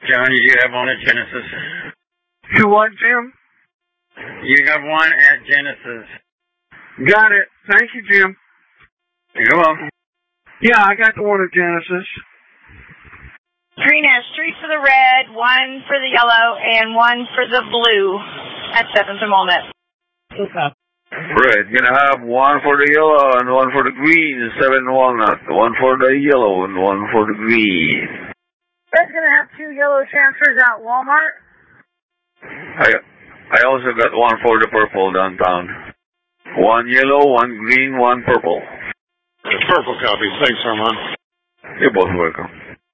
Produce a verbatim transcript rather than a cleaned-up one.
John, you have one at Genesis. You what, Jim? You have one at Genesis. Got it. Thank you, Jim. You're welcome. Yeah, I got the one at Genesis. Green has three for the red, one for the yellow, and one for the blue at seventh and Walnut. Okay. Red, gonna have one for the yellow and one for the green, seven walnut. One for the yellow and one for the green. Red's gonna have two yellow transfers at Walmart. I I also got one for the purple downtown. One yellow, one green, one purple. Purple copy. Thanks, Armand. You're both welcome.